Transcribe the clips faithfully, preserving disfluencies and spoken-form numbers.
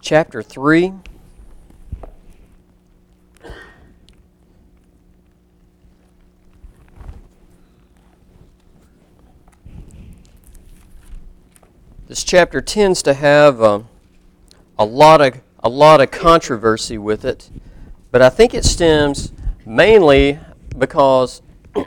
chapter three. This chapter tends to have uh, a lot of a lot of controversy with it, but I think it stems mainly because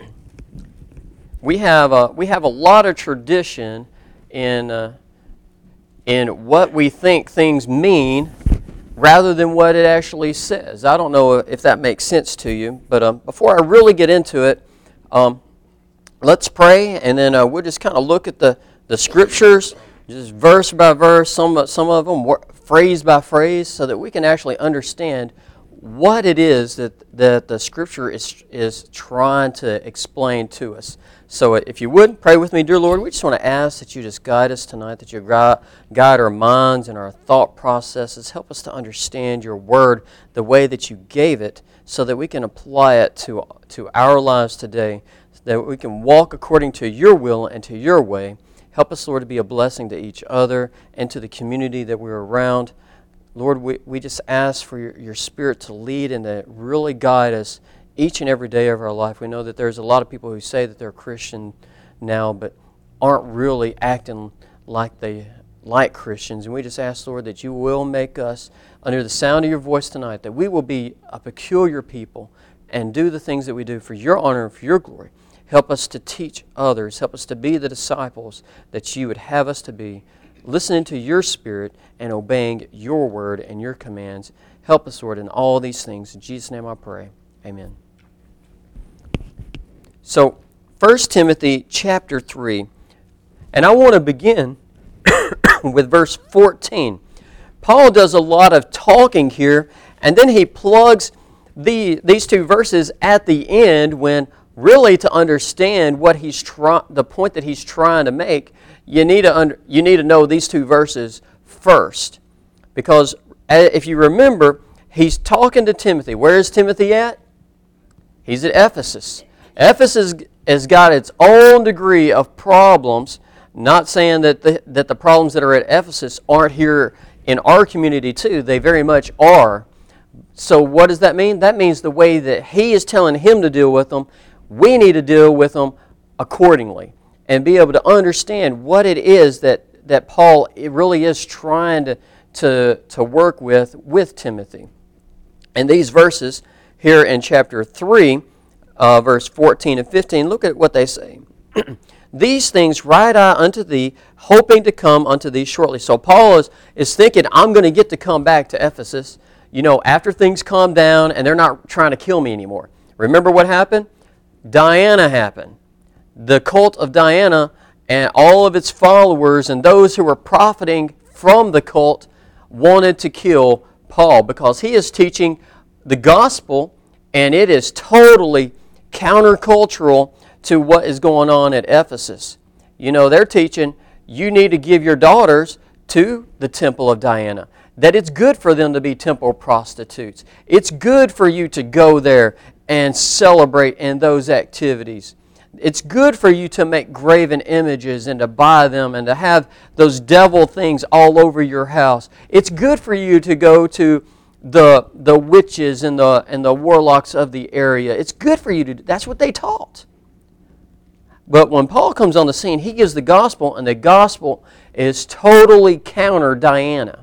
we have a, we have a lot of tradition in uh, in what we think things mean rather than what it actually says. I don't know if that makes sense to you, but um, before I really get into it, um, let's pray, and then uh, we'll just kind of look at the, the scriptures, just verse by verse, some, some of them phrase by phrase, so that we can actually understand what it is that, that the Scripture is, is trying to explain to us. So if you would, pray with me. Dear Lord, we just want to ask that you just guide us tonight, that you guide our minds and our thought processes. Help us to understand your Word the way that you gave it, so that we can apply it to, to our lives today, so that we can walk according to your will and to your way. Help us, Lord, to be a blessing to each other and to the community that we're around. Lord, we, we just ask for your, your Spirit to lead and to really guide us each and every day of our life. We know that there's a lot of people who say that they're Christian now, but aren't really acting like they like Christians. And we just ask, Lord, that you will make us, under the sound of your voice tonight, that we will be a peculiar people and do the things that we do for your honor and for your glory. Help us to teach others. Help us to be the disciples that you would have us to be, listening to your Spirit and obeying your word and your commands. Help us, Lord, in all these things. In Jesus' name I pray. Amen. So, First Timothy chapter three, and I want to begin with verse fourteen. Paul does a lot of talking here, and then he plugs the, these two verses at the end when really to understand what he's try, the point that he's trying to make, you need to under, you need to know these two verses first, because if you remember, he's talking to Timothy. Where is Timothy at? He's at Ephesus. Ephesus has got its own degree of problems. Not saying that the, that the problems that are at Ephesus aren't here in our community too. They very much are. So what does that mean? That means the way that he is telling him to deal with them, we need to deal with them accordingly and be able to understand what it is that, that Paul it really is trying to, to, to work with with Timothy. And these verses here in chapter three, uh, verse fourteen and fifteen, look at what they say. These things write I unto thee, hoping to come unto thee shortly. So Paul is, is thinking, I'm going to get to come back to Ephesus, you know, after things calm down and they're not trying to kill me anymore. Remember what happened? Diana happened. The cult of Diana and all of its followers and those who were profiting from the cult wanted to kill Paul because he is teaching the gospel, and it is totally countercultural to what is going on at Ephesus. You know, they're teaching you need to give your daughters to the temple of Diana, that it's good for them to be temple prostitutes. It's good for you to go there and celebrate in those activities. It's good for you to make graven images and to buy them and to have those devil things all over your house. It's good for you to go to the the witches and the and the warlocks of the area. It's good for you to do. That's what they taught. But when Paul comes on the scene, he gives the gospel, and the gospel is totally counter Diana.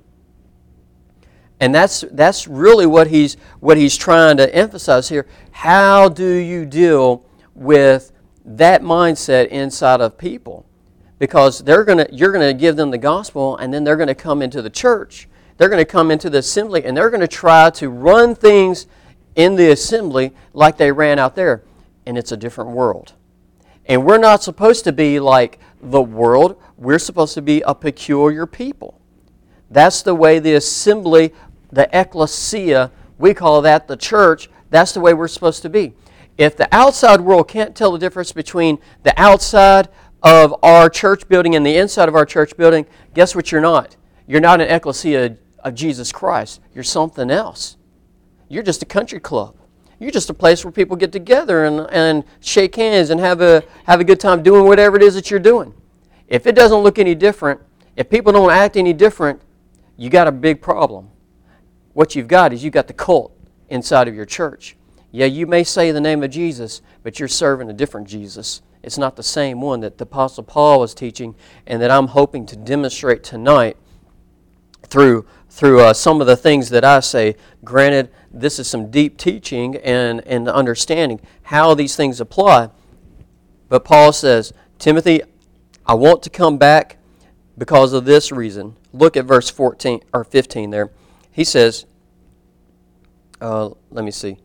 And that's that's really what he's what he's trying to emphasize here. How do you deal with that mindset inside of people? Because they're gonna you're gonna give them the gospel, and then they're gonna come into the church. They're going to come into the assembly, and they're going to try to run things in the assembly like they ran out there. And it's a different world. And we're not supposed to be like the world. We're supposed to be a peculiar people. That's the way the assembly, the ecclesia, we call that the church, that's the way we're supposed to be. If the outside world can't tell the difference between the outside of our church building and the inside of our church building, guess what you're not? You're not an ecclesia of Jesus Christ. You're something else. You're just a country club. You're just a place where people get together and, and shake hands and have a have a good time doing whatever it is that you're doing. If it doesn't look any different, if people don't act any different, you got a big problem. What you've got is you've got the cult inside of your church. Yeah, you may say the name of Jesus, but you're serving a different Jesus. It's not the same one that the Apostle Paul was teaching and that I'm hoping to demonstrate tonight through through uh, some of the things that I say. Granted, this is some deep teaching and, and understanding how these things apply. But Paul says, Timothy, I want to come back because of this reason. Look at verse fourteen or fifteen there. He says, uh, let me see.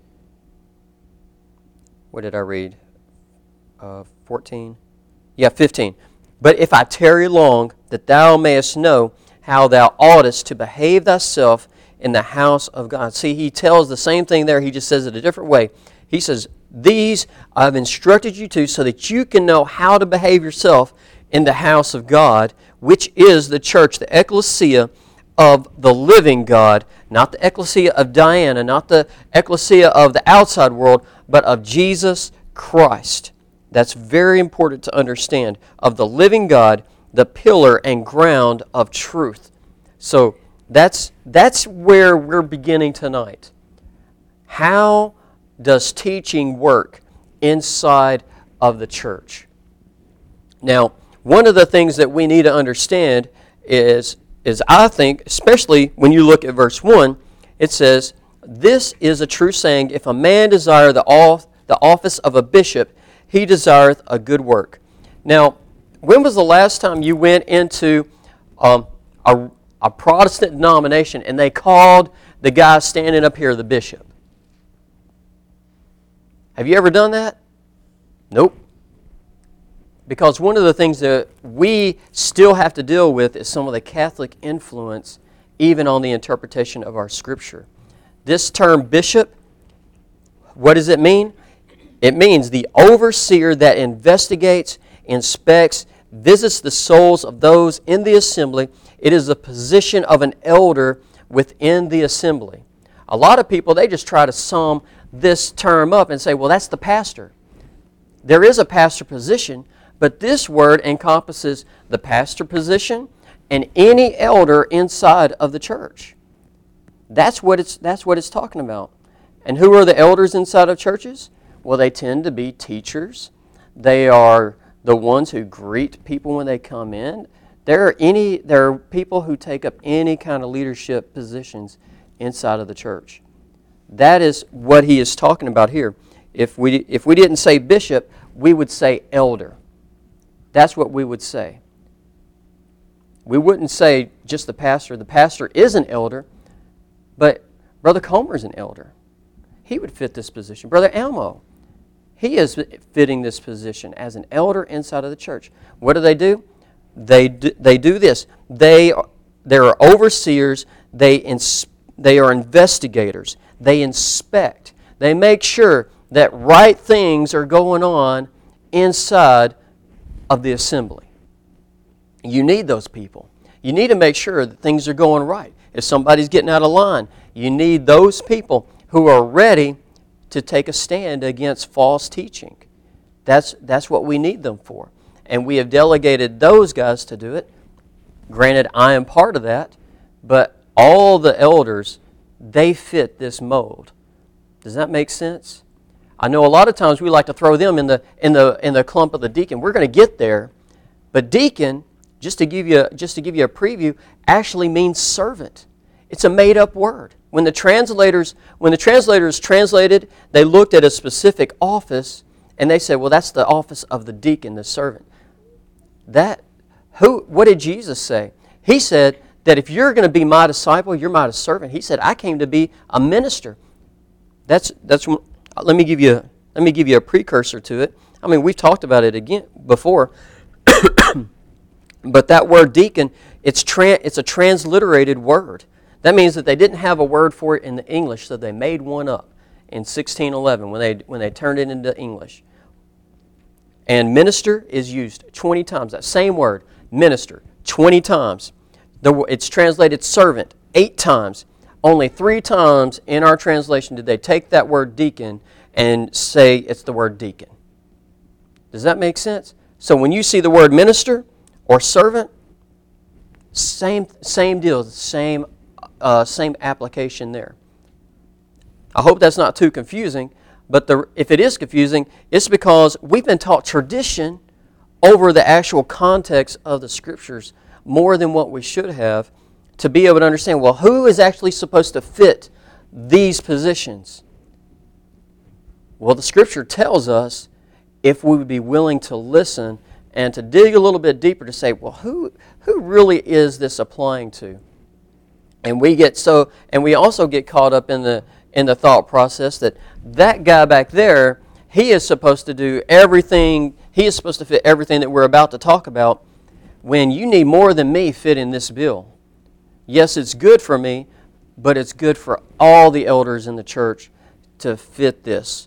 What did I read? Uh, fourteen? Yeah, fifteen. But if I tarry long, that thou mayest know how thou oughtest to behave thyself in the house of God. See, he tells the same thing there. He just says it a different way. He says, these I've instructed you to so that you can know how to behave yourself in the house of God, which is the church, the ecclesia of the living God, not the ecclesia of Diana, not the ecclesia of the outside world, but of Jesus Christ. That's very important to understand. Of the living God, the pillar and ground of truth. So that's that's where we're beginning tonight. How does teaching work inside of the church? Now, one of the things that we need to understand is, is I think, especially when you look at verse one, it says, this is a true saying, if a man desire the office of a bishop, he desireth a good work. Now, when was the last time you went into um, a, a Protestant denomination and they called the guy standing up here the bishop? Have you ever done that? Nope. Because one of the things that we still have to deal with is some of the Catholic influence even on the interpretation of our Scripture. This term bishop, what does it mean? It means the overseer that investigates, inspects, visits the souls of those in the assembly. It is the position of an elder within the assembly. A lot of people, they just try to sum this term up and say, well, that's the pastor. There is a pastor position, but this word encompasses the pastor position and any elder inside of the church. That's what it's, that's what it's talking about. And who are the elders inside of churches? Well, they tend to be teachers. They are the ones who greet people when they come in. There are any there are people who take up any kind of leadership positions inside of the church. That is what he is talking about here. If we if we didn't say bishop, we would say elder. That's what we would say. We wouldn't say just the pastor. The pastor is an elder, but Brother Comer is an elder. He would fit this position. Brother Elmo, he is fitting this position as an elder inside of the church. What do they do? They do, they do this. They are, they are overseers. They ins, they are investigators. They inspect. They make sure that right things are going on inside of the assembly. You need those people. You need to make sure that things are going right. If somebody's getting out of line, you need those people who are ready to take a stand against false teaching. That's, that's what we need them for. And we have delegated those guys to do it. Granted, I am part of that, but all the elders, they fit this mold. Does that make sense? I know a lot of times we like to throw them in the in the in the clump of the deacon. We're going to get there, but deacon, just to give you just to give you a preview, actually means servant. It's a made-up word. When the translators when the translators translated, they looked at a specific office and they said, "Well, that's the office of the deacon, the servant." That who? What did Jesus say? He said that if you're going to be my disciple, you're my servant. He said, "I came to be a minister." That's that's. Let me give you let me give you a precursor to it. I mean, we've talked about it again before, but that word deacon, it's tra- it's a transliterated word. That means that they didn't have a word for it in the English, so they made one up in sixteen eleven when they when they turned it into English. And minister is used twenty times. That same word, minister, twenty times. The, it's translated servant eight times. Only three times in our translation did they take that word deacon and say it's the word deacon. Does that make sense? So when you see the word minister or servant, Same same deal, same uh, same application there. I hope that's not too confusing, but the, if it is confusing, it's because we've been taught tradition over the actual context of the Scriptures more than what we should have to be able to understand, well, who is actually supposed to fit these positions? Well, the Scripture tells us if we would be willing to listen and to dig a little bit deeper to say, well, who who really is this applying to? And we get so, and we also get caught up in the in the thought process that that guy back there, he is supposed to do everything, he is supposed to fit everything that we're about to talk about, when you need more than me fit in this bill. Yes, it's good for me, but it's good for all the elders in the church to fit this.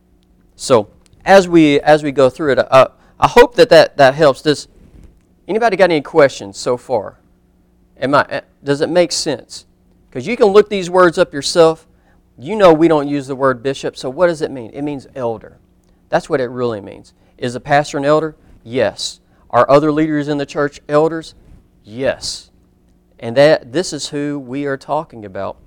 So, as we as we go through it, uh, I hope that, that that helps. Does anybody got any questions so far? Am I, does it make sense? Because you can look these words up yourself. You know we don't use the word bishop, so what does it mean? It means elder. That's what it really means. Is a pastor an elder? Yes. Are other leaders in the church elders? Yes. And that this is who we are talking about.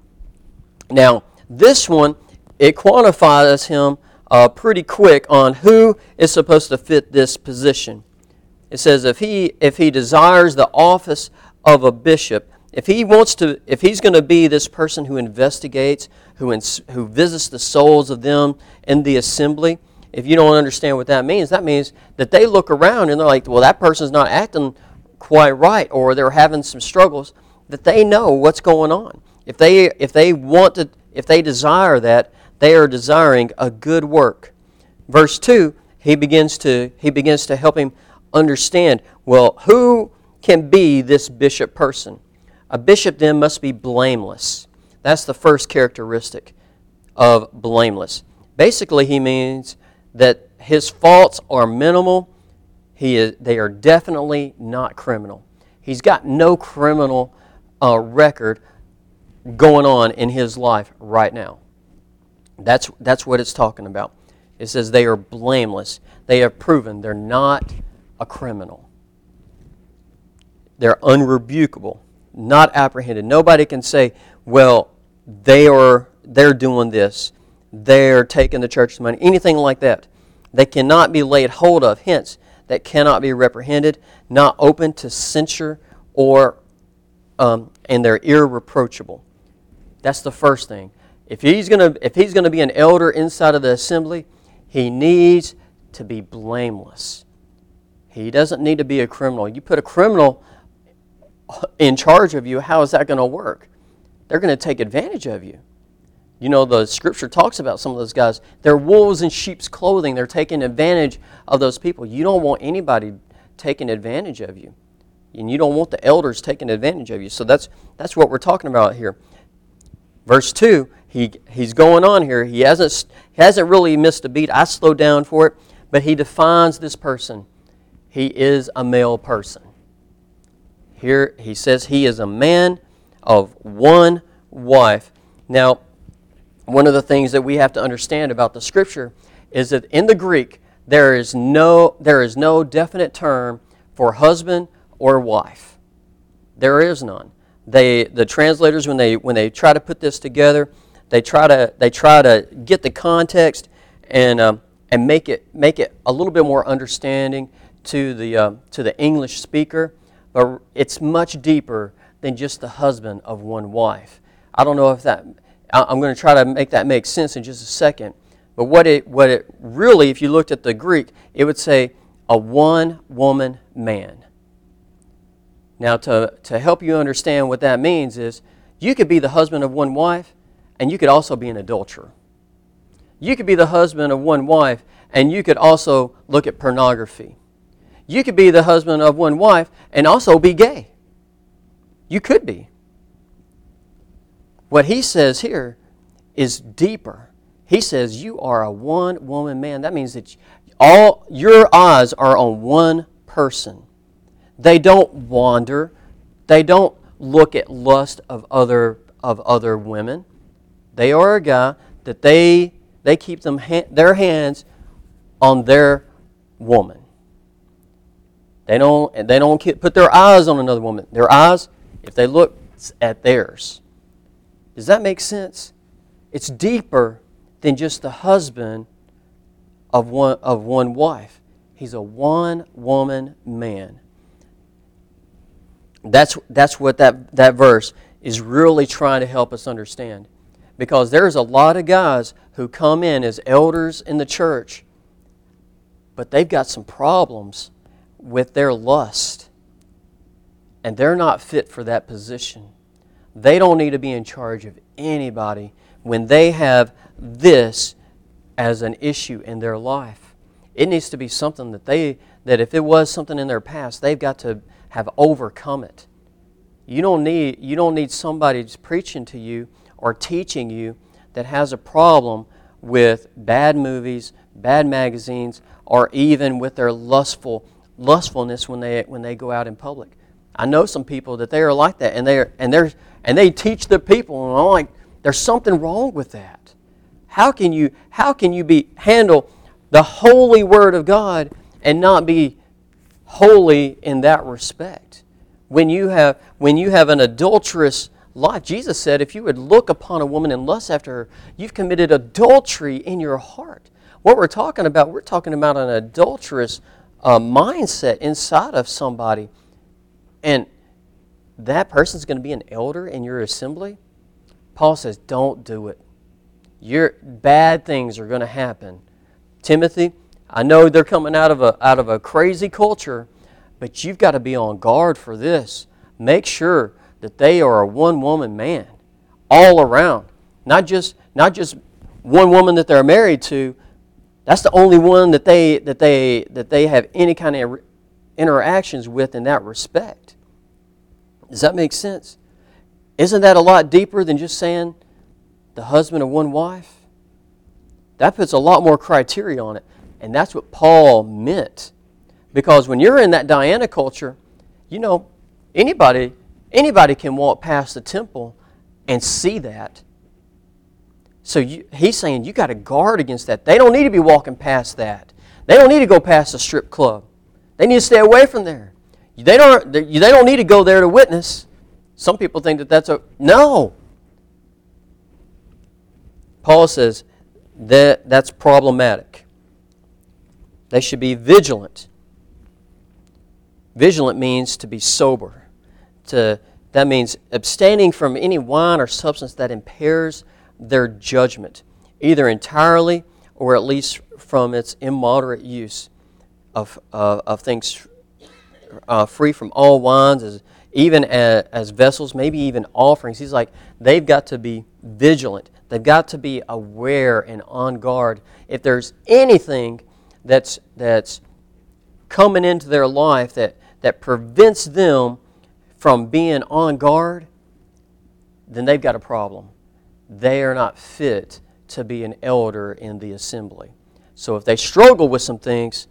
Now, this one, it quantifies him uh, pretty quick on who is supposed to fit this position. It says if he if he desires the office of a bishop, if he wants to, if he's going to be this person who investigates, who ins, who visits the souls of them in the assembly, if you don't understand what that means, that means that they look around and they're like, well, that person's not acting quite right, or they're having some struggles, that they know what's going on. If they if they want to, if they desire that, they are desiring a good work. Verse two, he begins to he begins to help him understand, well, who can be this bishop person? A bishop then must be blameless. That's the first characteristic of blameless. Basically, he means that his faults are minimal. He is, they are definitely not criminal. He's got no criminal uh, record going on in his life right now. That's, that's what it's talking about. It says they are blameless. They have proven they're not a criminal. They're unrebukable, not apprehended. Nobody can say, well, they are they're doing this, they're taking the church's money, anything like that. They cannot be laid hold of, hence, that cannot be reprehended, not open to censure, or um, and they're irreproachable. That's the first thing. If he's gonna if he's gonna be an elder inside of the assembly, he needs to be blameless. He doesn't need to be a criminal. You put a criminal in charge of you, how is that going to work? They're going to take advantage of you. You know, the Scripture talks about some of those guys. They're wolves in sheep's clothing. They're taking advantage of those people. You don't want anybody taking advantage of you. And you don't want the elders taking advantage of you. So that's that's what we're talking about here. Verse two, he he's going on here. He hasn't, he hasn't really missed a beat. I slowed down for it. But he defines this person. He is a male person. Here he says he is a man of one wife. Now, one of the things that we have to understand about the Scripture is that in the Greek, there is no there is no definite term for husband or wife. There is none. They the translators when they when they try to put this together, they try to they try to get the context and um, and make it make it a little bit more understanding to the uh, to the English speaker. But it's much deeper than just the husband of one wife. I don't know if that, I'm going to try to make that make sense in just a second. But what it, what it really, if you looked at the Greek, it would say a one-woman man. Now, to, to help you understand what that means is, you could be the husband of one wife, and you could also be an adulterer. You could be the husband of one wife, and you could also look at pornography. You could be the husband of one wife and also be gay. You could be. What he says here is deeper. He says you are a one-woman man. That means that all your eyes are on one person. They don't wander. They don't look at lust of other of other women. They are a guy that they they keep them ha- their hands on their woman. They don't, they don't put their eyes on another woman. Their eyes, if they look at theirs. Does that make sense? It's deeper than just the husband of one, of one wife. He's a one-woman man. That's, that's what that, that verse is really trying to help us understand. Because there's a lot of guys who come in as elders in the church, but they've got some problems with their lust. And they're not fit for that position. They don't need to be in charge of anybody when they have this as an issue in their life. It needs to be something that they, that if it was something in their past, they've got to have overcome it. You don't need, you don't need somebody just preaching to you or teaching you that has a problem with bad movies, bad magazines, or even with their lustful lustfulness when they when they go out in public. I know some people that they are like that, and they are, and they're and they teach the people, and I'm like, there's something wrong with that. How can you how can you be handle the holy Word of God and not be holy in that respect? When you have when you have an adulterous life, Jesus said, if you would look upon a woman and lust after her, you've committed adultery in your heart. What we're talking about, we're talking about an adulterous uh, mindset inside of somebody. And that person's going to be an elder in your assembly. Paul says, don't do it. Your bad things are going to happen. Timothy, I know they're coming out of a out of a crazy culture, but you've got to be on guard for this. Make sure that they are a one-woman man all around. Not just not just one woman that they're married to. That's the only one that they that they that they have any kind of interactions with in that respect. Does that make sense? Isn't that a lot deeper than just saying the husband of one wife? That puts a lot more criteria on it. And that's what Paul meant. Because when you're in that Diana culture, you know, anybody anybody can walk past the temple and see that. So you, he's saying you got to guard against that. They don't need to be walking past that. They don't need to go past the strip club. They need to stay away from there. They don't, they don't need to go there to witness. Some people think that that's a... No. Paul says that that's problematic. They should be vigilant. Vigilant means to be sober. To, that means abstaining from any wine or substance that impairs their judgment, either entirely or at least from its immoderate use of, uh, of things uh, free from all wines, as, even as, as vessels, maybe even offerings. He's like, they've got to be vigilant. They've got to be aware and on guard. If there's anything that's that's coming into their life that, that prevents them from being on guard, then they've got a problem. They are not fit to be an elder in the assembly. So if they struggle with some things,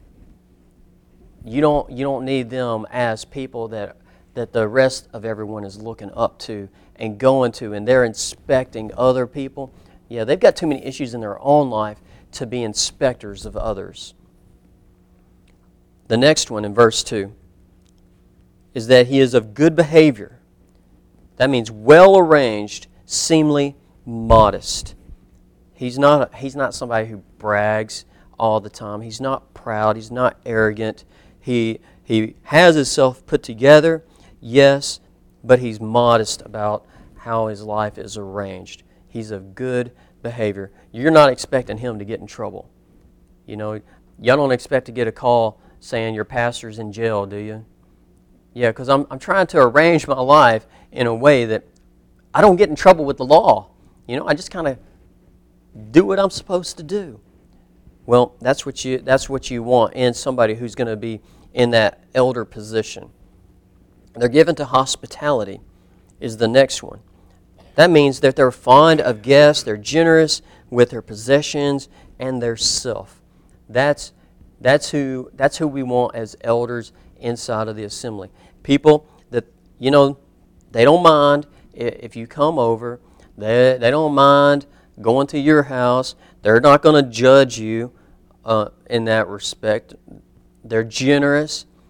you don't you don't need them as people that that the rest of everyone is looking up to and going to, and they're inspecting other people. Yeah, they've got too many issues in their own life to be inspectors of others. The next one in verse two is that he is of good behavior. That means well arranged, seemly, modest. He's not, he's not somebody who brags all the time. He's not proud. He's not arrogant. He, he has himself put together, yes, but he's modest about how his life is arranged. He's of good behavior. You're not expecting him to get in trouble. You know, y'all don't expect to get a call saying your pastor's in jail, do you? Yeah, because I'm, I'm trying to arrange my life in a way that I don't get in trouble with the law. You know, I just kind of do what I'm supposed to do. Well, that's what you that's what you want in somebody who's going to be in that elder position. They're given to hospitality is the next one. That means that they're fond of guests, they're generous with their possessions and their self. That's that's who that's who we want as elders inside of the assembly. People that, you know, they don't mind if you come over. They, they don't mind going to your house. They're not going to judge you uh, in that respect. They're generous,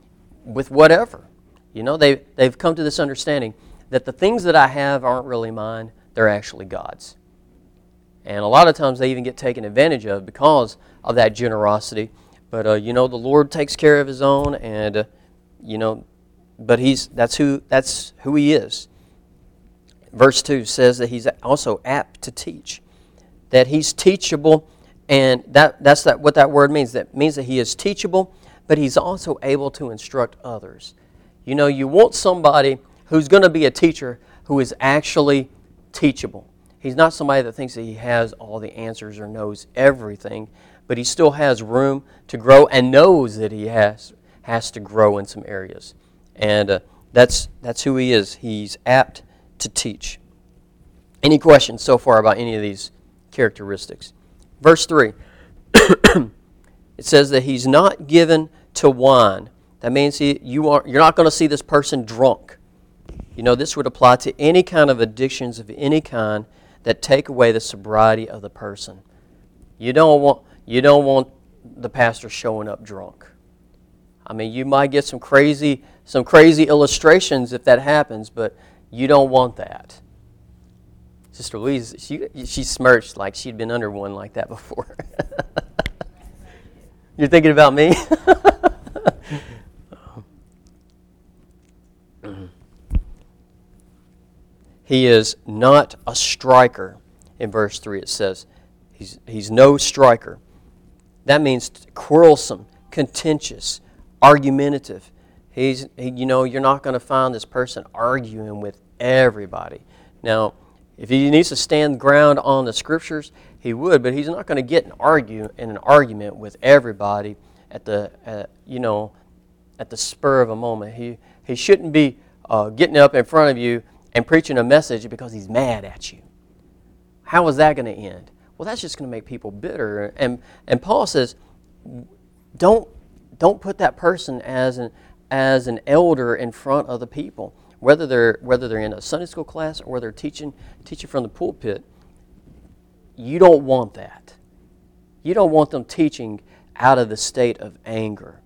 with whatever. You know, they, they've come to this understanding that the things that I have aren't really mine, they're actually God's. And a lot of times they even get taken advantage of because of that generosity. But, uh, you know, the Lord takes care of His own, and, uh, you know, but he's that's who that's who He is. Verse two says that He's also apt to teach, that He's teachable, and that that's that what that word means. That means that He is teachable, but He's also able to instruct others. You know, you want somebody who's going to be a teacher who is actually teachable. He's not somebody that thinks that he has all the answers or knows everything, but he still has room to grow and knows that he has has to grow in some areas. And uh, that's that's who he is. He's apt to teach. Any questions so far about any of these characteristics? Verse three, it says that he's not given to wine. That means he, you are, you're not going to see this person drunk. You know, this would apply to any kind of addictions of any kind that take away the sobriety of the person. You don't want you don't want the pastor showing up drunk. I mean, you might get some crazy some crazy illustrations if that happens, but you don't want that. Sister Louise, she she smirched like she'd been under one like that before. You're thinking about me? He is not a striker. In verse three it says, he's, he's no striker. That means quarrelsome, contentious, argumentative. He's, he, you know, you're not going to find this person arguing with everybody. Now, if he needs to stand ground on the Scriptures, he would, but he's not going to get an argue in an argument with everybody at the, uh, you know, at the spur of a moment. He he shouldn't be uh, getting up in front of you and preaching a message because he's mad at you. How is that going to end? Well, that's just going to make people bitter. And and Paul says, don't don't put that person as an as an elder in front of the people, whether they're whether they're in a Sunday school class or they're teaching teaching from the pulpit. You don't want that. You don't want them teaching out of the state of anger.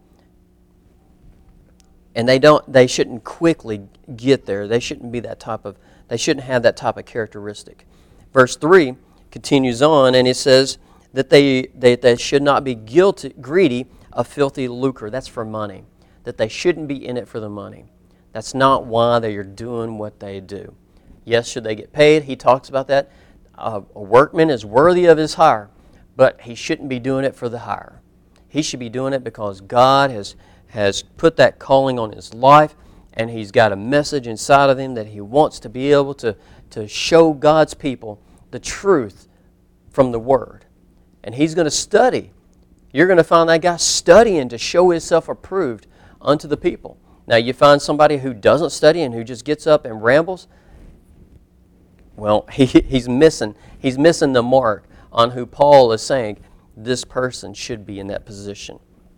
And they don't they shouldn't quickly get there. They shouldn't be that type of they shouldn't have that type of characteristic. Verse three continues on, and it says that they they, they should not be guilty greedy of filthy lucre. That's for money. That they shouldn't be in it for the money. That's not why they are doing what they do. Yes, should they get paid? He talks about that. Uh, a workman is worthy of his hire, but he shouldn't be doing it for the hire. He should be doing it because God has has put that calling on his life, and he's got a message inside of him that he wants to be able to, to show God's people the truth from the Word. And he's going to study. You're going to find that guy studying to show himself approved unto the people. Now, you find somebody who doesn't study and who just gets up and rambles, well, he, he's missing he's missing the mark on who Paul is saying this person should be in that position.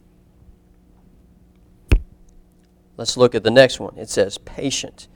Let's look at the next one. It says patient.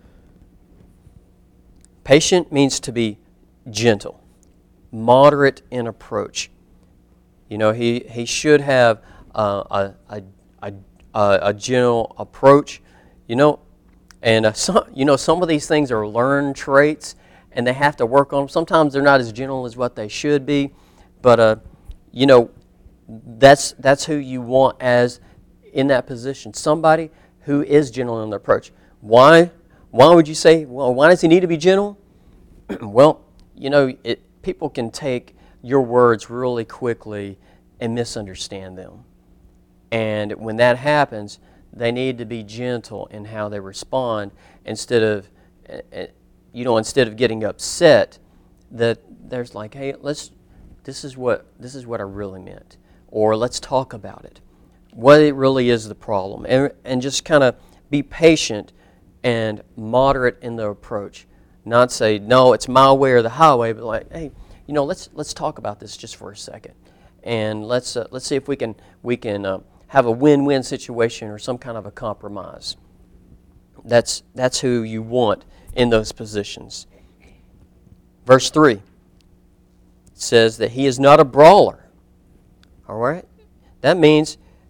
Patient means to be gentle, moderate in approach. You know, he, he should have uh, a, a, a, a gentle approach. You know, and uh, some, you know, some of these things are learned traits, and they have to work on them. Sometimes they're not as gentle as what they should be, but uh, you know, that's that's who you want as in that position. Somebody who is gentle in their approach. Why? Why would you say, well, why does he need to be gentle? Well, you know, it, people can take your words really quickly and misunderstand them. And when that happens, they need to be gentle in how they respond instead of, you know, instead of getting upset. That there's like, hey, let's, this is what this is what I really meant, or let's talk about it. What it really is the problem, and, and just kind of be patient and moderate in the approach. Not say, no, it's my way or the highway, but like, hey, you know, let's let's talk about this just for a second, and let's uh, let's see if we can we can uh, have a win-win situation or some kind of a compromise. That's that's who you want in those positions. Verse three says that he is not a brawler. All right, that means.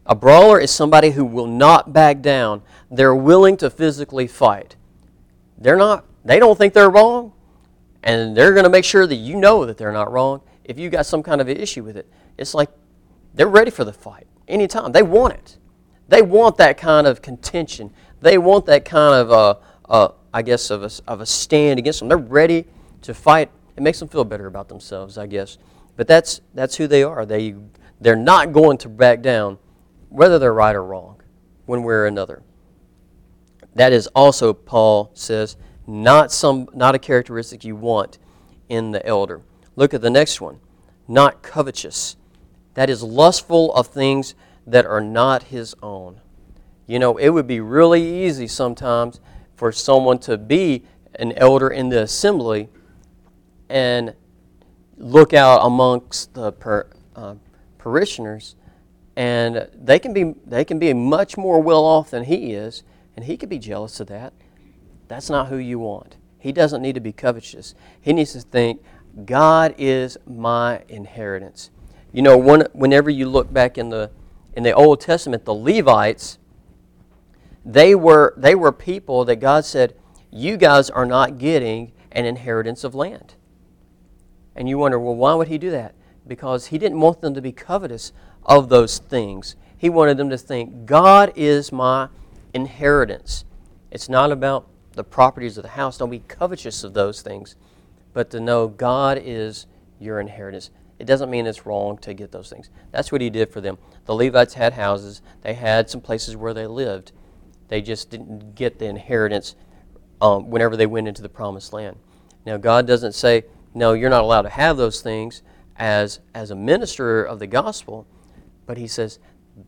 A brawler is somebody who will not back down. They're willing to physically fight. They're not, they don't think they're wrong, and they're going to make sure that you know that they're not wrong. If you got some kind of an issue with it, it's like they're ready for the fight anytime. They want it. They want that kind of contention. They want that kind of, uh, uh, I guess, of a, of a stand against them. They're ready to fight. It makes them feel better about themselves, I guess. But that's that's who they are. They they're not going to back down, whether they're right or wrong, one way or another. That is also, Paul says, not some not a characteristic you want in the elder. Look at the next one. Not covetous. That is lustful of things that are not his own. You know, it would be really easy sometimes for someone to be an elder in the assembly and look out amongst the per, uh, parishioners, and they can be they can be much more well off than he is, and he could be jealous of that. That's not who you want. He doesn't need to be covetous. He needs to think, God is my inheritance. You know, when, whenever you look back in the in the Old Testament, the Levites, they were they were people that God said, you guys are not getting an inheritance of land. And you wonder, well, why would he do that? Because he didn't want them to be covetous of those things. He wanted them to think, God is my inheritance. It's not about the properties of the house. Don't be covetous of those things. But to know God is your inheritance. It doesn't mean it's wrong to get those things. That's what he did for them. The Levites had houses. They had some places where they lived. They just didn't get the inheritance um, whenever they went into the promised land. Now, God doesn't say, no, you're not allowed to have those things as, as a minister of the gospel. But he says,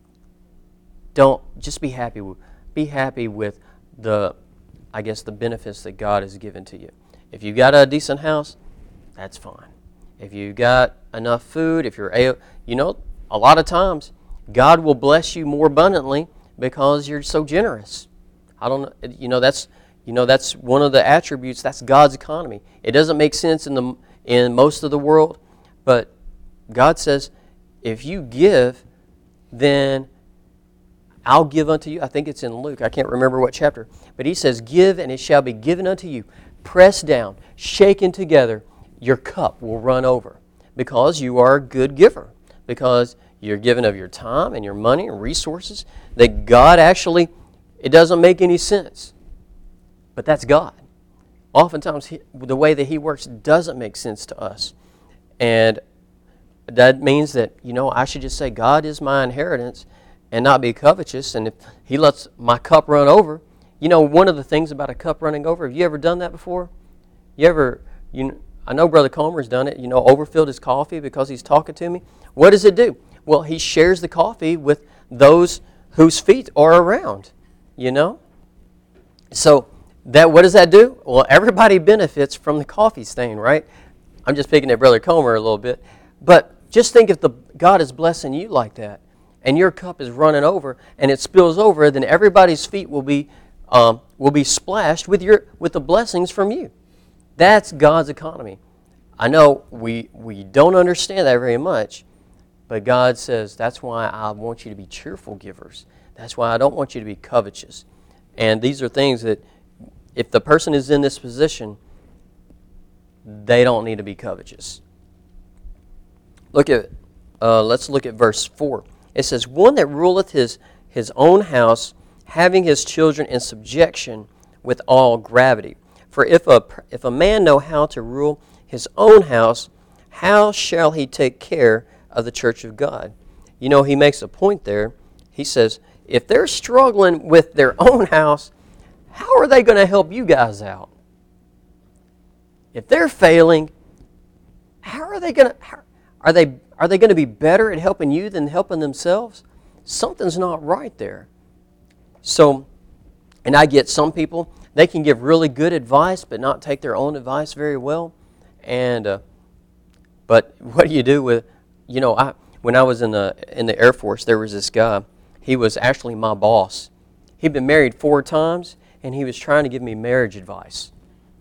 don't, just be happy with, be happy with the, I guess, the benefits that God has given to you. If you got a decent house, that's fine. If you got enough food, if you're able, you know, a lot of times God will bless you more abundantly because you're so generous. I don't know, you know, that's, you know, that's one of the attributes. That's God's economy. It doesn't make sense in the in most of the world, but God says, if you give, then I'll give unto you. I think it's in Luke. I can't remember what chapter. But he says, give and it shall be given unto you. Pressed down, shaken together, your cup will run over. Because you are a good giver. Because you're giving of your time and your money and resources. That God actually, it doesn't make any sense. But that's God. Oftentimes, he, the way that he works doesn't make sense to us. And that means that, you know, I should just say, God is my inheritance and not be covetous. And if he lets my cup run over, you know, one of the things about a cup running over, have you ever done that before? You ever, you I know Brother Comer's done it, you know, overfilled his coffee because he's talking to me. What does it do? Well, he shares the coffee with those whose feet are around, you know? So, that what does that do? Well, everybody benefits from the coffee stain, right? I'm just picking at Brother Comer a little bit. But just think if the God is blessing you like that, and your cup is running over, and it spills over, then everybody's feet will be um, will be splashed with your with the blessings from you. That's God's economy. I know we we don't understand that very much, but God says that's why I want you to be cheerful givers. That's why I don't want you to be covetous. And these are things that, if the person is in this position, they don't need to be covetous. Look at, uh, let's look at verse four. It says, one that ruleth his, his own house, having his children in subjection with all gravity. For if a, if a man know how to rule his own house, how shall he take care of the church of God? You know, he makes a point there. He says, if they're struggling with their own house, how are they going to help you guys out? If they're failing, how are they going to are they are they going to be better at helping you than helping themselves? Something's not right there. So, and I get some people, they can give really good advice but not take their own advice very well. And uh, but what do you do with, you know, I when I was in the in the Air Force, there was this guy. He was actually my boss. He'd been married four times, and he was trying to give me marriage advice.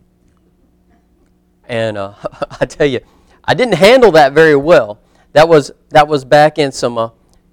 And uh, I tell you, I didn't handle that very well. That was that was back in some uh,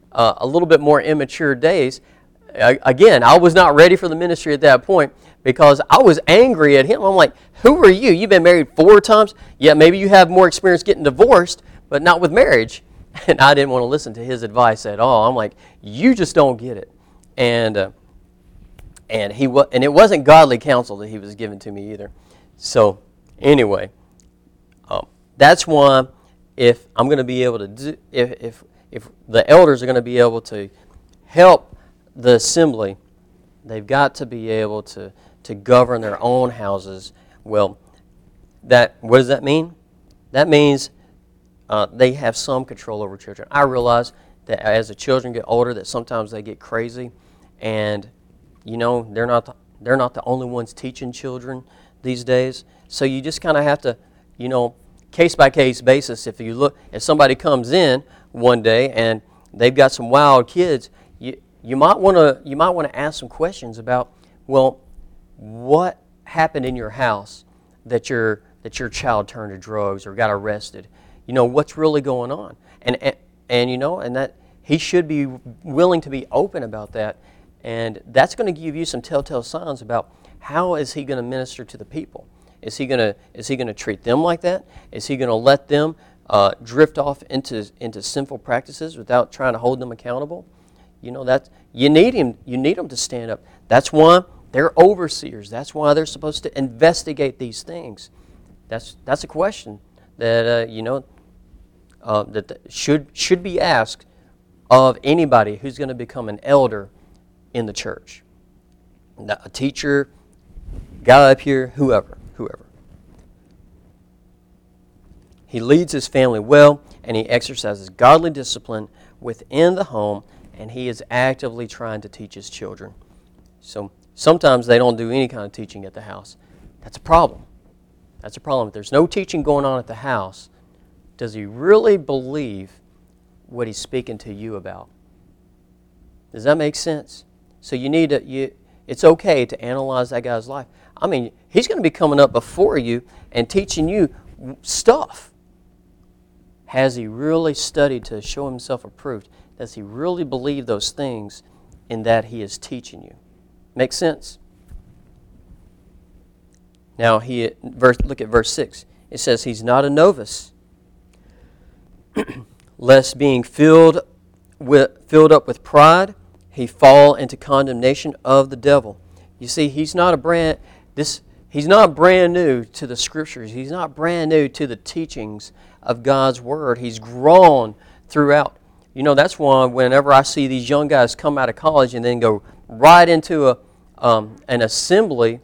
uh, a little bit more immature days, I, again, I was not ready for the ministry at that point because I was angry at him. I'm like, who are you? You've been married four times? Yeah, maybe you have more experience getting divorced, but not with marriage. And I didn't want to listen to his advice at all. I'm like, you just don't get it. And uh, and he wa- and it wasn't godly counsel that he was giving to me either. So anyway, um, that's why if I'm going to be able to do, if if if the elders are going to be able to help the assembly, they've got to be able to to govern their own houses. Well, that what does that mean? That means uh, they have some control over children. I realize that as the children get older, that sometimes they get crazy, and you know they're not the, they're not the only ones teaching children these days. So you just kind of have to, you know, case by case basis. If you look, if somebody comes in one day and they've got some wild kids, you you might want to you might want to ask some questions about, well, what happened in your house that your that your child turned to drugs or got arrested? You know, what's really going on? And and, and you know, and that he should be willing to be open about that. And that's going to give you some telltale signs about how is he going to minister to the people. Is he going to is he going to treat them like that? Is he going to let them uh, drift off into into sinful practices without trying to hold them accountable? You know that you need him. You need them to stand up. That's why they're overseers. That's why they're supposed to investigate these things. That's that's a question that uh, you know uh, that should should be asked of anybody who's going to become an elder in the church. A teacher, guy up here, whoever, whoever. He leads his family well, and he exercises godly discipline within the home, and he is actively trying to teach his children. So sometimes they don't do any kind of teaching at the house. That's a problem. That's a problem. If there's no teaching going on at the house, does he really believe what he's speaking to you about? Does that make sense? So you need to, you, it's okay to analyze that guy's life. I mean, he's going to be coming up before you and teaching you stuff. Has he really studied to show himself approved? Does he really believe those things in that he is teaching you? Make sense? Now, he verse, look at verse six. It says, he's not a novice, lest being filled with filled up with pride, he fall into condemnation of the devil. You see, he's not a brand this he's not brand new to the Scriptures. He's not brand new to the teachings of God's Word. He's grown throughout. You know, that's why whenever I see these young guys come out of college and then go right into a um, an assembly,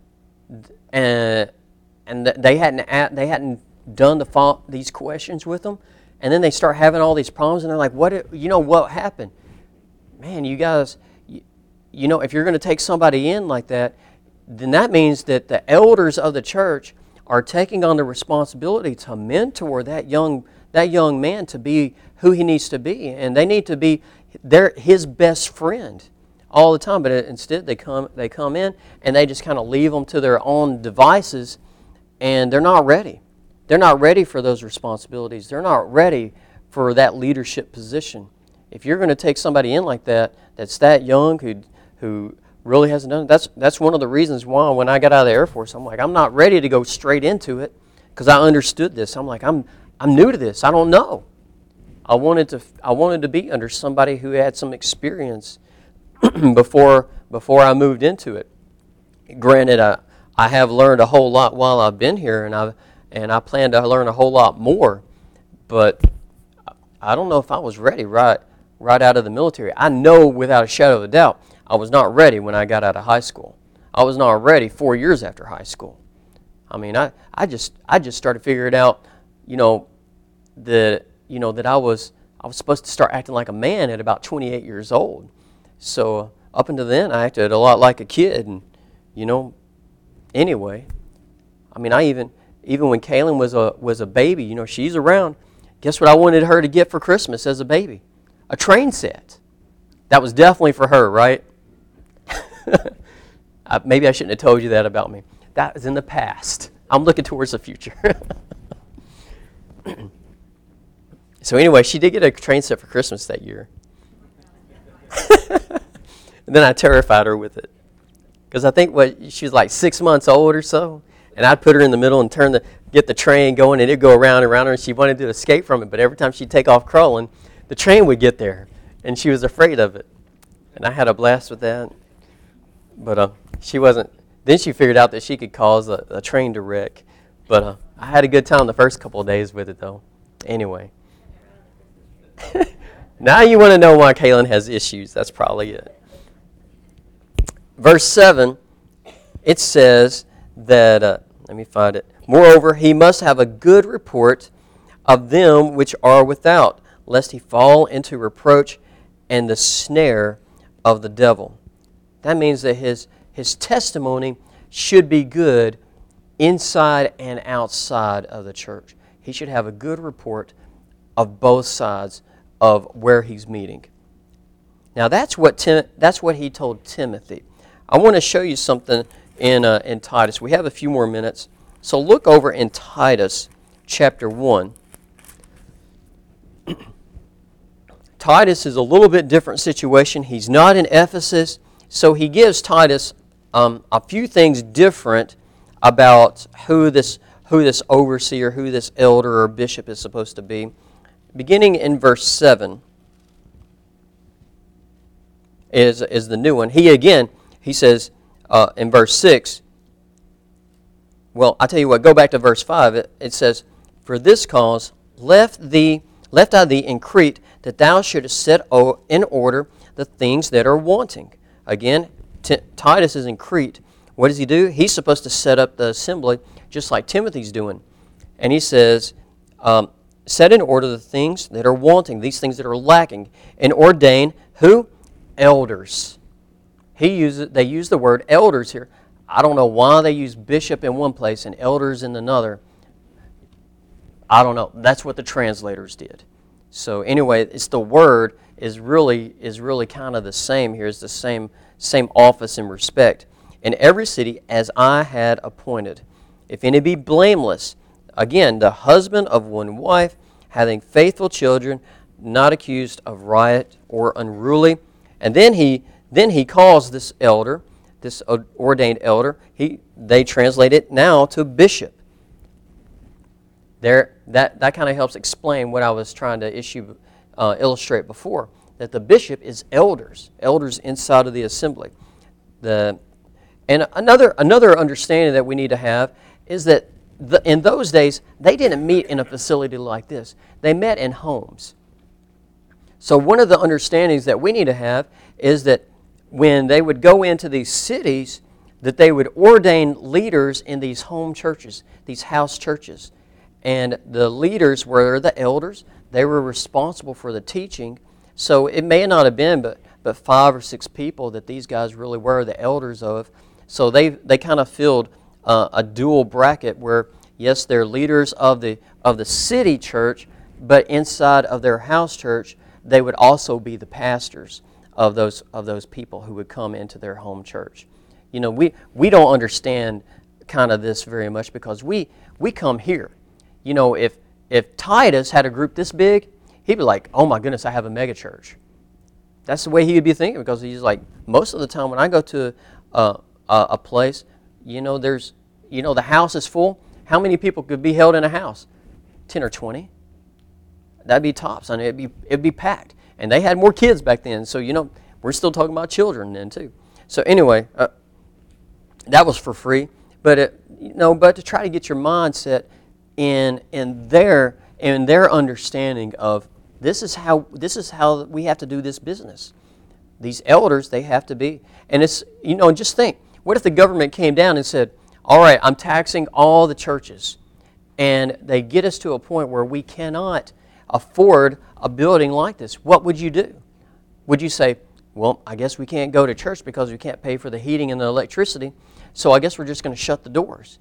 and and they hadn't they hadn't done the these questions with them, and then they start having all these problems, and they're like, "What? You know what happened?" Man, you guys, you, you know, if you're going to take somebody in like that, then that means that the elders of the church are taking on the responsibility to mentor that young that young man to be who he needs to be, and they need to be their his best friend all the time. But instead, they come they come in and they just kind of leave them to their own devices, and they're not ready. They're not ready for those responsibilities. They're not ready for that leadership position. If you're going to take somebody in like that, that's that young, who who really hasn't done it, that's that's one of the reasons why when I got out of the Air Force, I'm like, I'm not ready to go straight into it because I understood this. I'm like, I'm I'm new to this. I don't know. I wanted to I wanted to be under somebody who had some experience before before I moved into it. Granted, I I have learned a whole lot while I've been here, and I and I plan to learn a whole lot more, but I don't know if I was ready right. right out of the military. I know without a shadow of a doubt I was not ready when I got out of high school. I was not ready four years after high school. I mean, I, I just I just started figuring out, you know, that you know that I was I was supposed to start acting like a man at about twenty-eight years old. So up until then, I acted a lot like a kid, and you know, anyway, I mean, I even even when Kaylin was a was a baby, you know, she's around. Guess what I wanted her to get for Christmas as a baby? A train set. That was definitely for her, right? I, maybe I shouldn't have told you that about me. That was in the past. I'm looking towards the future. So anyway, she did get a train set for Christmas that year. And then I terrified her with it. Because I think what she was like six months old or so. And I'd put her in the middle and turn the get the train going, and it'd go around and around her, and she wanted to escape from it. But every time she'd take off crawling, the train would get there, and she was afraid of it. And I had a blast with that. But uh, she wasn't. Then she figured out that she could cause a, a train to wreck. But uh, I had a good time the first couple of days with it, though. Anyway. Now you want to know why Kaylin has issues. That's probably it. Verse seven, it says that, uh, let me find it. Moreover, he must have a good report of them which are without, lest he fall into reproach and the snare of the devil. That means that his, his testimony should be good inside and outside of the church. He should have a good report of both sides of where he's meeting. Now that's what Tim, that's what he told Timothy. I want to show you something in uh, in Titus. We have a few more minutes. So look over in Titus chapter one. Titus is a little bit different situation. He's not in Ephesus, so he gives Titus um, a few things different about who this who this overseer, who this elder or bishop is supposed to be. Beginning in verse seven is, is the new one. He again, he says uh, in verse six, well, I tell you what, go back to verse five. It, it says, "For this cause left thee, left I thee in Crete, that thou shouldest set in order the things that are wanting." Again, T- Titus is in Crete. What does he do? He's supposed to set up the assembly just like Timothy's doing. And he says, um, set in order the things that are wanting, these things that are lacking, and ordain who? Elders. He uses, they use the word elders here. I don't know why they use bishop in one place and elders in another. I don't know. That's what the translators did. So anyway, it's the word is really is really kind of the same here. It's the same same office and respect. In every city as I had appointed. If any be blameless, again, the husband of one wife, having faithful children, not accused of riot or unruly. And then he then he calls this elder, this ordained elder, he they translate it now to bishop. There, that, that kind of helps explain what I was trying to issue, uh, illustrate before, that the bishop is elders, elders inside of the assembly. The And another another understanding that we need to have is that the, in those days, they didn't meet in a facility like this. They met in homes. So one of the understandings that we need to have is that when they would go into these cities, that they would ordain leaders in these home churches, these house churches. And the leaders were the elders. They were responsible for the teaching. So it may not have been but, but five or six people that these guys really were the elders of. So they they kind of filled uh, a dual bracket where, yes, they're leaders of the of the city church, but inside of their house church, they would also be the pastors of those of those people who would come into their home church. You know, we, we don't understand kind of this very much because we we come here. You know, if if Titus had a group this big, he'd be like, "Oh my goodness, I have a mega church." That's the way he would be thinking because he's like, most of the time when I go to uh, a, a place, you know, there's, you know, the house is full. How many people could be held in a house? ten or twenty. That'd be tops. I mean, it'd be it'd be packed. And they had more kids back then, so you know, we're still talking about children then too. So anyway, uh, that was for free. But it, you know, but to try to get your mindset in in their in their understanding of this is how this is how we have to do this business. These elders, they have to be, and it's, you know, just think, what if the government came down and said, "All right, I'm taxing all the churches," and they get us to a point where we cannot afford a building like this? What would you do? Would you say, "Well, I guess we can't go to church because we can't pay for the heating and the electricity, so I guess we're just going to shut the doors,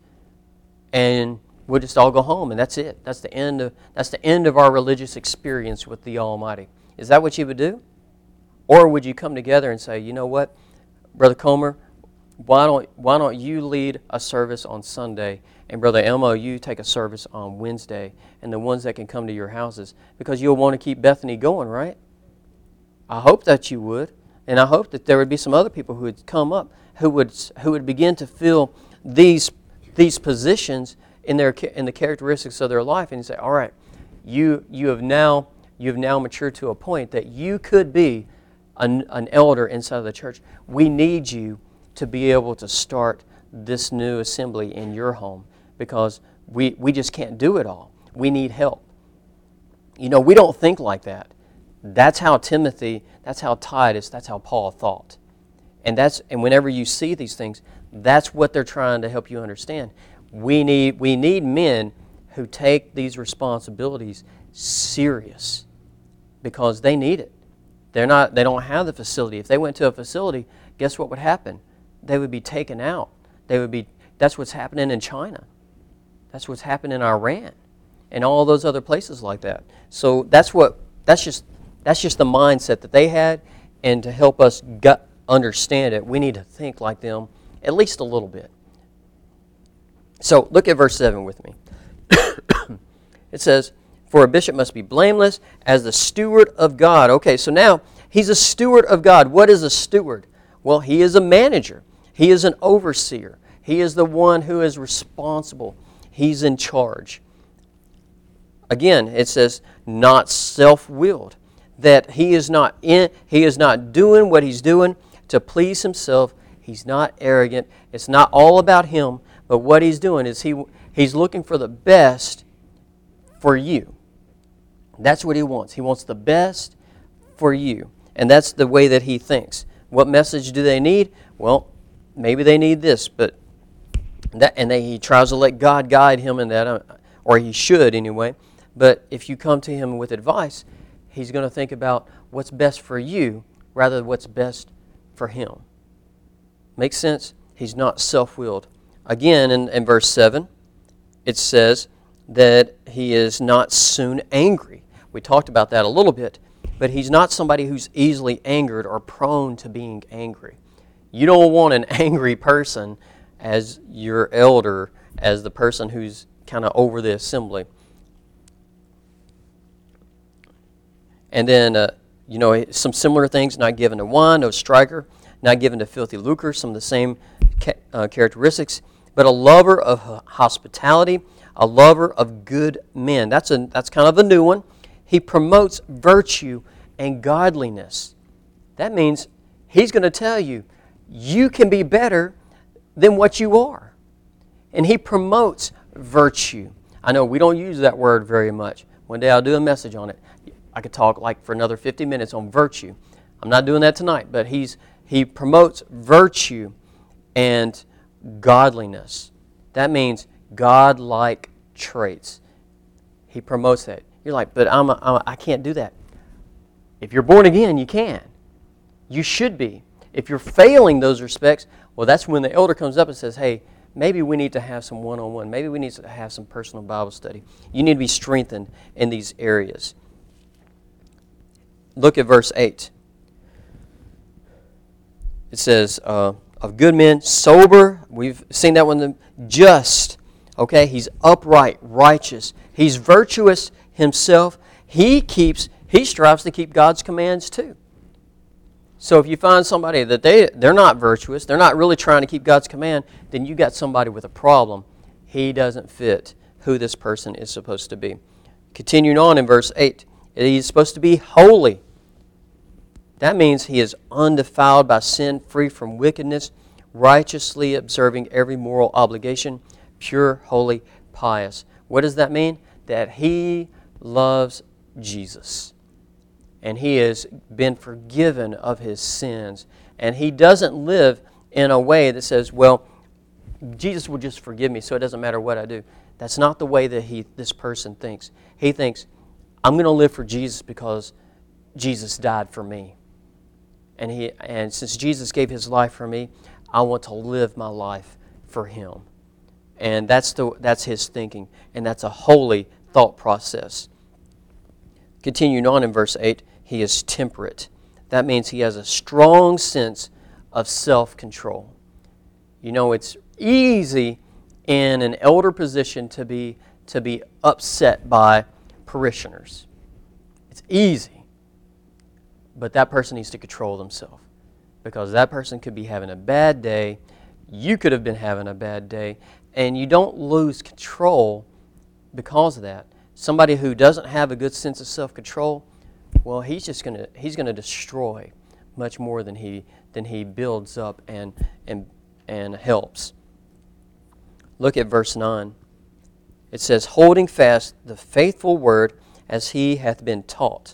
and we'll just all go home, and that's it. That's the end of that's the end of our religious experience with the Almighty"? Is that what you would do? Or would you come together and say, "You know what, Brother Comer, why don't why don't you lead a service on Sunday, and Brother Elmo, you take a service on Wednesday, and the ones that can come to your houses, because you'll want to keep Bethany going, right?" I hope that you would. And I hope that there would be some other people who would come up who would who would begin to fill these these positions in their in the characteristics of their life, and you say, all right, you you have now you have now matured to a point that you could be an, an elder inside of the church. We need you to be able to start this new assembly in your home, because we we just can't do it all. We need help. You know, we don't think like that. That's how Timothy, that's how Titus, that's how Paul thought. And that's and whenever you see these things, that's what they're trying to help you understand. We need we need men who take these responsibilities serious, because they need it. They're not they don't have the facility. If they went to a facility, guess what would happen? They would be taken out. They would be that's what's happening in China. That's what's happening in Iran and all those other places like that. So that's what that's just That's just the mindset that they had, and to help us gut, understand it, we need to think like them at least a little bit. So look at verse seven with me. It says, "For a bishop must be blameless as the steward of God." Okay, so now he's a steward of God. What is a steward? Well, he is a manager. He is an overseer. He is the one who is responsible. He's in charge. Again, it says, not self-willed. That he is not in, he is not doing what he's doing to please himself. He's not arrogant. It's not all about him, but what he's doing is he he's looking for the best for you. That's what he wants. He wants the best for you. And that's the way that he thinks. What message do they need? Well, maybe they need this, but that and they, he tries to let God guide him in that, or he should anyway. But if you come to him with advice, he's going to think about what's best for you rather than what's best for him. Makes sense? He's not self-willed. Again, in, in verse seven, it says that he is not soon angry. We talked about that a little bit, but he's not somebody who's easily angered or prone to being angry. You don't want an angry person as your elder, as the person who's kind of over the assembly. And then, uh, you know, some similar things, not given to wine, no striker, not given to filthy lucre, some of the same ca- uh, characteristics, but a lover of hospitality, a lover of good men. That's a that's kind of a new one. He promotes virtue and godliness. That means he's going to tell you, you can be better than what you are. And he promotes virtue. I know we don't use that word very much. One day I'll do a message on it. I could talk like for another fifty minutes on virtue. I'm not doing that tonight, but he's he promotes virtue and godliness. That means God-like traits. He promotes that. You're like, but I'm, a, I'm a, I can't do that. If you're born again, you can. You should be. If you're failing those respects, well, that's when the elder comes up and says, hey, maybe we need to have some one-on-one. Maybe we need to have some personal Bible study. You need to be strengthened in these areas. Look at verse eight. It says, uh, of good men, sober. We've seen that one. Just. Okay, he's upright, righteous. He's virtuous himself. He keeps, he strives to keep God's commands too. So if you find somebody that they, they're not virtuous, they're not really trying to keep God's command, then you got somebody with a problem. He doesn't fit who this person is supposed to be. Continuing on in verse eight. He's supposed to be holy. That means he is undefiled by sin, free from wickedness, righteously observing every moral obligation, pure, holy, pious. What does that mean? That he loves Jesus. And he has been forgiven of his sins. And he doesn't live in a way that says, well, Jesus will just forgive me, so it doesn't matter what I do. That's not the way that he this person thinks. He thinks, I'm going to live for Jesus because Jesus died for me. And he and since Jesus gave his life for me, I want to live my life for him. And that's the that's his thinking. And that's a holy thought process. Continuing on in verse eight, he is temperate. That means he has a strong sense of self-control. You know, it's easy in an elder position to be to be upset by parishioners. It's easy. But that person needs to control themselves. because that person could be having a bad day. You could have been having a bad day, and you don't lose control because of that. Somebody who doesn't have a good sense of self-control, well, he's just going to he's going to destroy much more than he than he builds up and and and helps. Look at verse nine. It says, "Holding fast the faithful word as he hath been taught."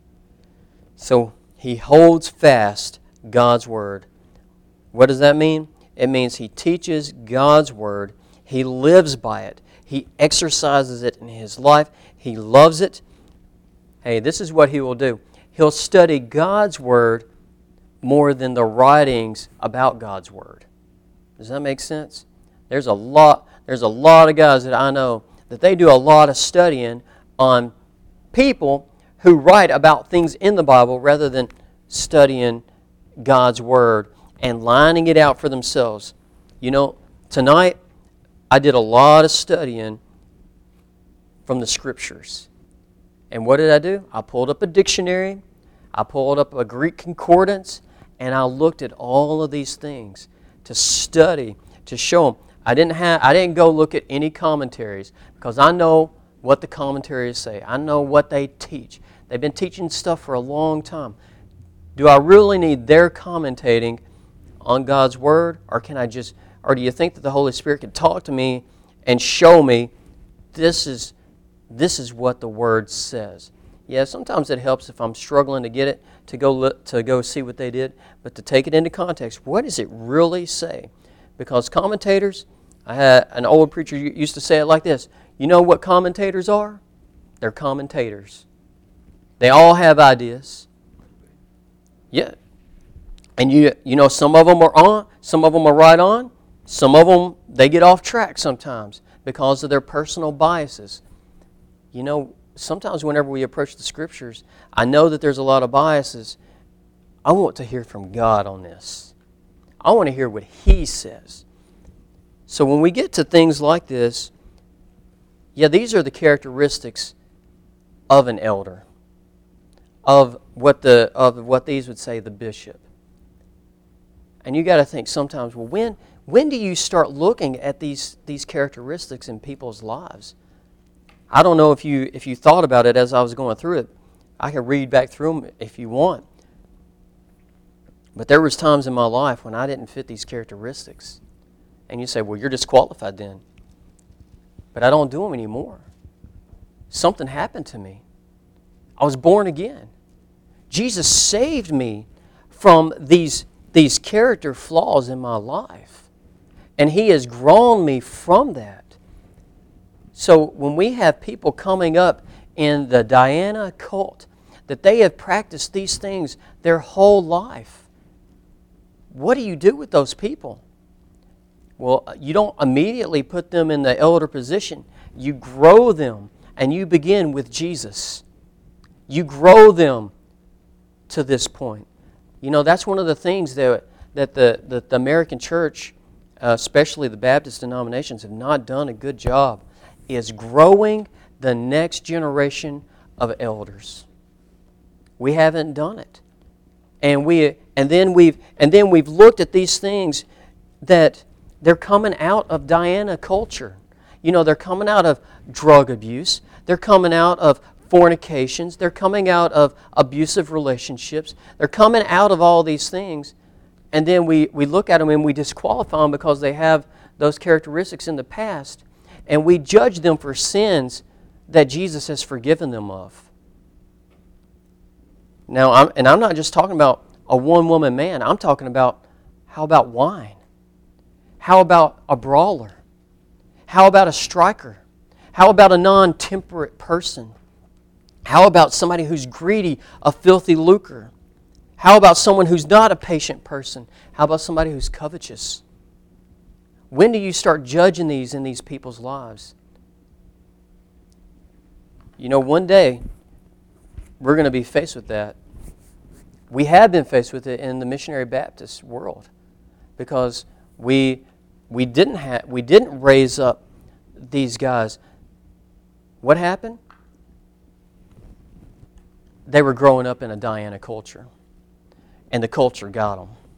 So he holds fast God's word. What does that mean? It means he teaches God's word. He lives by it. He exercises it in his life. He loves it. Hey, this is what he will do. He'll study God's word more than the writings about God's word. Does that make sense? There's a lot, there's a lot of guys that I know that they do a lot of studying on people who write about things in the Bible rather than studying God's word and lining it out for themselves. You know, tonight I did a lot of studying from the Scriptures. And what did I do? I pulled up a dictionary, I pulled up a Greek concordance, and I looked at all of these things to study, to show them. I didn't have, I didn't go look at any commentaries because I know what the commentaries say. I know what they teach. They've been teaching stuff for a long time. Do I really need their commentating on God's Word, or can I just, or do you think that the Holy Spirit can talk to me and show me this is this is what the Word says? Yeah, sometimes it helps if I'm struggling to get it to go look, to go see what they did, but to take it into context, what does it really say? Because commentators, I had an old preacher used to say it like this: you know what commentators are? They're commentators. They all have ideas. Yeah. And you you know, some of them are on, some of them are right on, some of them, they get off track sometimes because of their personal biases. You know, sometimes whenever we approach the Scriptures, I know that there's a lot of biases. I want to hear from God on this. I want to hear what He says. So when we get to things like this, yeah, these are the characteristics of an elder, of what the of what these would say the bishop. And you got to think sometimes, well, when when do you start looking at these these characteristics in people's lives? I don't know if you if you thought about it as I was going through it. I can read back through them if you want. But there was times in my life when I didn't fit these characteristics. And you say, well, you're disqualified then. But I don't do them anymore. Something happened to me. I was born again. Jesus saved me from these these character flaws in my life. And He has grown me from that. So when we have people coming up in the Diana cult, that they have practiced these things their whole life, what do you do with those people? Well, you don't immediately put them in the elder position. You grow them, and you begin with Jesus. You grow them to this point. You know, that's one of the things that, that the, the, the American church, uh, especially the Baptist denominations, have not done a good job, is growing the next generation of elders. We haven't done it. And we and then we've and then we've looked at these things that they're coming out of Diana culture. You know, they're coming out of drug abuse. They're coming out of fornications. They're coming out of abusive relationships. They're coming out of all these things. And then we, we look at them and we disqualify them because they have those characteristics in the past. And we judge them for sins that Jesus has forgiven them of. Now, I'm, and I'm not just talking about a one-woman man. I'm talking about, how about wine? How about a brawler? How about a striker? How about a non-temperate person? How about somebody who's greedy, a filthy lucre? How about someone who's not a patient person? How about somebody who's covetous? When do you start judging these in these people's lives? You know, one day, we're going to be faced with that. We have been faced with it in the missionary Baptist world because we we didn't have we didn't raise up these guys. What happened? They were growing up in a Diana culture, and the culture got them.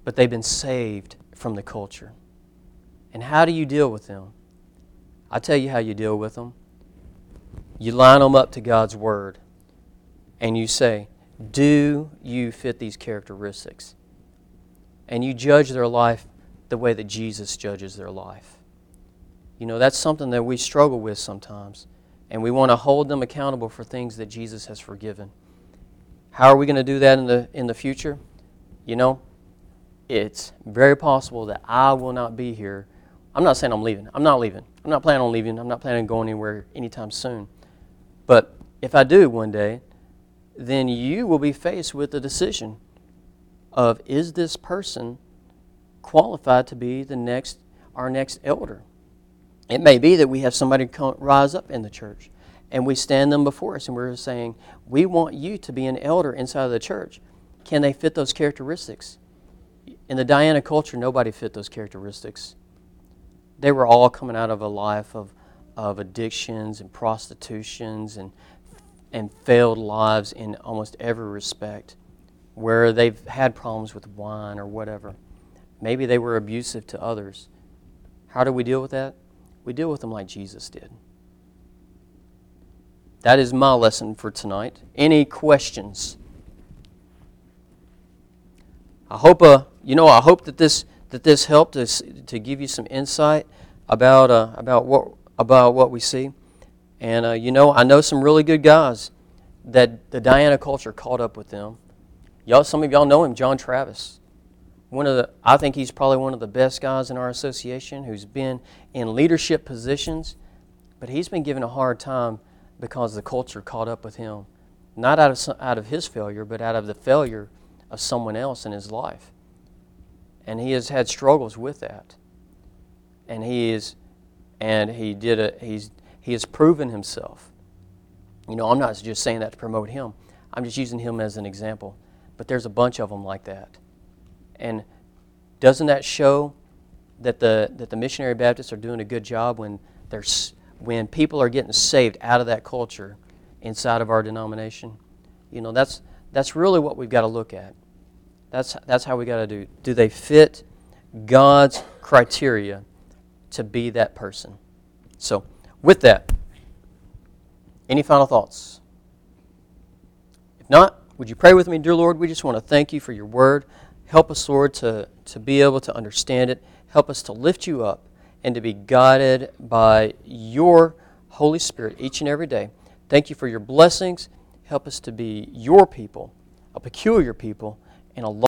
but they've been saved from the culture. And how do you deal with them? I'll tell you how you deal with them. You line them up to God's Word, and you say, do you fit these characteristics? And you judge their life the way that Jesus judges their life. You know, that's something that we struggle with sometimes, and we want to hold them accountable for things that Jesus has forgiven. How are we going to do that in the in the future? You know, it's very possible that I will not be here. I'm not saying I'm leaving. I'm not leaving. I'm not planning on leaving. I'm not planning on going anywhere anytime soon. But if I do one day, then you will be faced with the decision of, is this person qualified to be the next our next elder? It may be that we have somebody come, rise up in the church, and we stand them before us, and we're saying, we want you to be an elder inside of the church. Can they fit those characteristics? In the Diana culture, nobody fit those characteristics. They were all coming out of a life of, of addictions and prostitutions and and failed lives in almost every respect, where they've had problems with wine or whatever. Maybe they were abusive to others. How do we deal with that? We deal with them like Jesus did. That is my lesson for tonight. Any questions? I hope, uh, you know, I hope that this that this helped us to give you some insight about uh, about what about what we see. And uh, you know, I know some really good guys that the Diana culture caught up with them. Y'all, some of y'all know him, John Travis. One of the, I think he's probably one of the best guys in our association who's been in leadership positions, but he's been given a hard time because the culture caught up with him, not out of out of his failure, but out of the failure of someone else in his life. And he has had struggles with that. And he is, and he did a, he's he has proven himself. You know, I'm not just saying that to promote him. I'm just using him as an example. But there's a bunch of them like that. And doesn't that show that the that the missionary Baptists are doing a good job when there's when people are getting saved out of that culture inside of our denomination? You know, that's that's really what we've got to look at. That's that's how we got to do. Do they fit God's criteria to be that person? So, with that, any final thoughts? If not, would you pray with me? Dear Lord, we just want to thank you for your word. Help us, Lord, to, to be able to understand it. Help us to lift you up and to be guided by your Holy Spirit each and every day. Thank you for your blessings. Help us to be your people, a peculiar people, and a